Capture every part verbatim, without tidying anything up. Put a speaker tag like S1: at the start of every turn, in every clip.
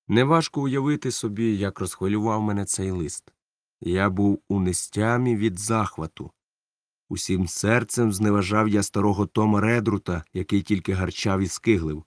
S1: Неважко уявити собі, як розхвилював мене цей лист. Я був у нестямі від захвату. Усім серцем зневажав я старого Тома Редрута, який тільки гарчав і скиглив.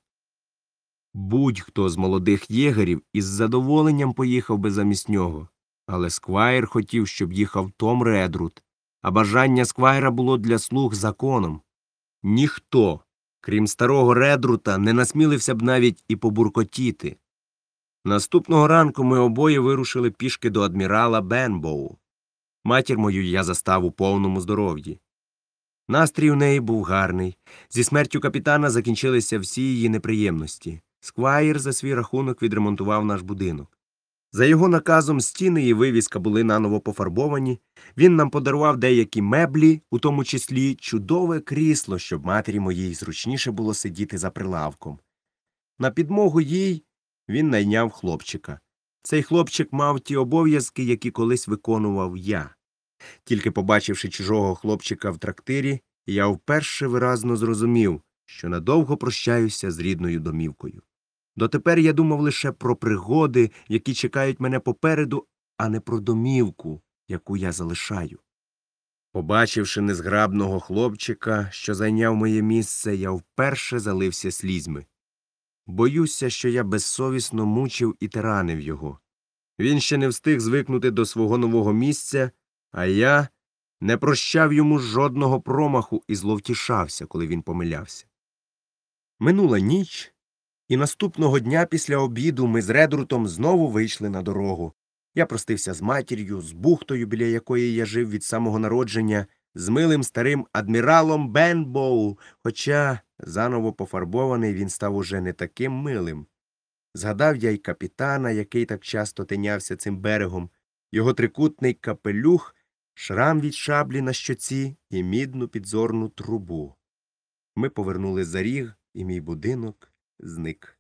S1: Будь-хто з молодих єгерів із задоволенням поїхав би замість нього, але Сквайр хотів, щоб їхав Том Редрут, а бажання Сквайра було для слуг законом. Ніхто, крім старого Редрута, не насмілився б навіть і побуркотіти. Наступного ранку ми обоє вирушили пішки до адмірала Бенбоу. Матір мою я застав у повному здоров'ї. Настрій у неї був гарний. Зі смертю капітана закінчилися всі її неприємності. Сквайр за свій рахунок відремонтував наш будинок. За його наказом стіни і вивіска були наново пофарбовані. Він нам подарував деякі меблі, у тому числі чудове крісло, щоб матері моїй зручніше було сидіти за прилавком. На підмогу їй він найняв хлопчика. Цей хлопчик мав ті обов'язки, які колись виконував я. Тільки побачивши чужого хлопчика в трактирі, я вперше виразно зрозумів, що надовго прощаюся з рідною домівкою. Дотепер я думав лише про пригоди, які чекають мене попереду, а не про домівку, яку я залишаю. Побачивши незграбного хлопчика, що зайняв моє місце, я вперше залився слізьми. Боюся, що я безсовісно мучив і тиранив його. Він ще не встиг звикнути до свого нового місця, а я не прощав йому жодного промаху і зловтішався, коли він помилявся. Минула ніч, і наступного дня після обіду ми з Редрутом знову вийшли на дорогу. Я простився з матір'ю, з бухтою, біля якої я жив від самого народження, з милим старим адміралом Бенбоу, хоча заново пофарбований він став уже не таким милим. Згадав я й капітана, який так часто тинявся цим берегом, його трикутний капелюх, шрам від шаблі на щоці і мідну підзорну трубу. Ми повернули за ріг, і мій будинок зник.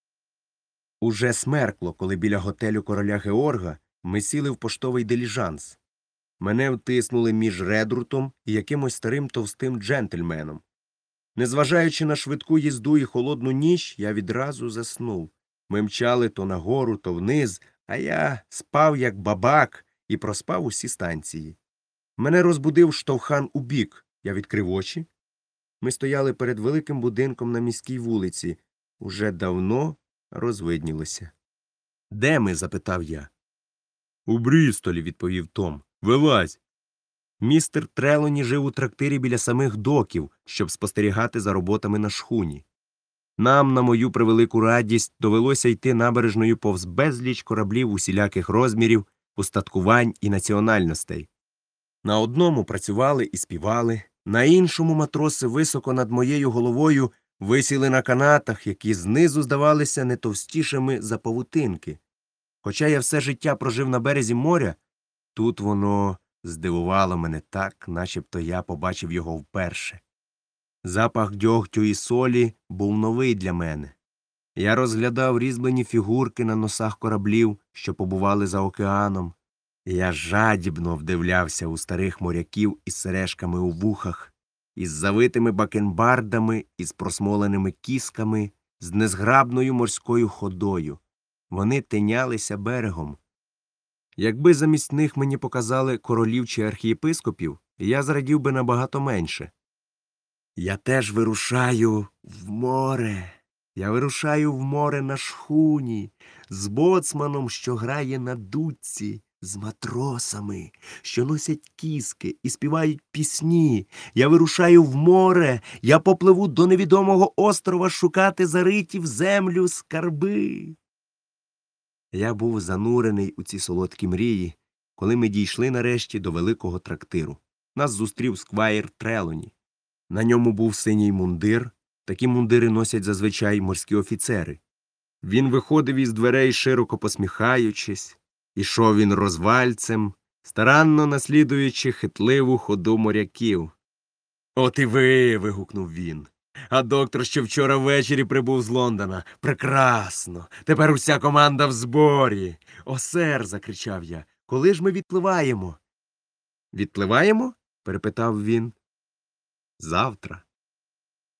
S1: Уже смеркло, коли біля готелю короля Георга ми сіли в поштовий диліжанс. Мене втиснули між Редрутом і якимось старим товстим джентльменом. Незважаючи на швидку їзду і холодну ніч, я відразу заснув. Ми мчали то нагору, то вниз, а я спав як бабак і проспав усі станції. Мене розбудив штовхан у бік. Я відкрив очі. Ми стояли перед великим будинком на міській вулиці. Уже давно розвиднілося. «Де ми?» – запитав я. «У Брістолі», – відповів Том. «Вилазь». Містер Трелоні жив у трактирі біля самих доків, щоб спостерігати за роботами на шхуні. Нам, на мою превелику радість, довелося йти набережною повз безліч кораблів усіляких розмірів, устаткувань і національностей. На одному працювали і співали, на іншому матроси високо над моєю головою висіли на канатах, які знизу здавалися не товстішими за павутинки. Хоча я все життя прожив на березі моря, тут воно здивувало мене так, начебто я побачив його вперше. Запах дьогтю і солі був новий для мене. Я розглядав різьблені фігурки на носах кораблів, що побували за океаном. Я жадібно вдивлявся у старих моряків із сережками у вухах, із завитими бакенбардами, із просмоленими кісками, з незграбною морською ходою. Вони тинялися берегом. Якби замість них мені показали королів чи архієпископів, я зрадів би набагато менше. Я теж вирушаю в море. Я вирушаю в море на шхуні, з боцманом, що грає на дудці, з матросами, що носять кіски і співають пісні. Я вирушаю в море, я попливу до невідомого острова шукати зариті в землю скарби. Я був занурений у ці солодкі мрії, коли ми дійшли нарешті до великого трактиру. Нас зустрів Сквайр Трелоні. На ньому був синій мундир, такі мундири носять зазвичай морські офіцери. Він виходив із дверей, широко посміхаючись, ішов він розвальцем, старанно наслідуючи хитливу ходу моряків. «От і ви!» – вигукнув він. «А доктор ще вчора ввечері прибув з Лондона. Прекрасно! Тепер уся команда в зборі!» «О, сер!» – закричав я. «Коли ж ми відпливаємо?» «Відпливаємо?» – перепитав він. «Завтра».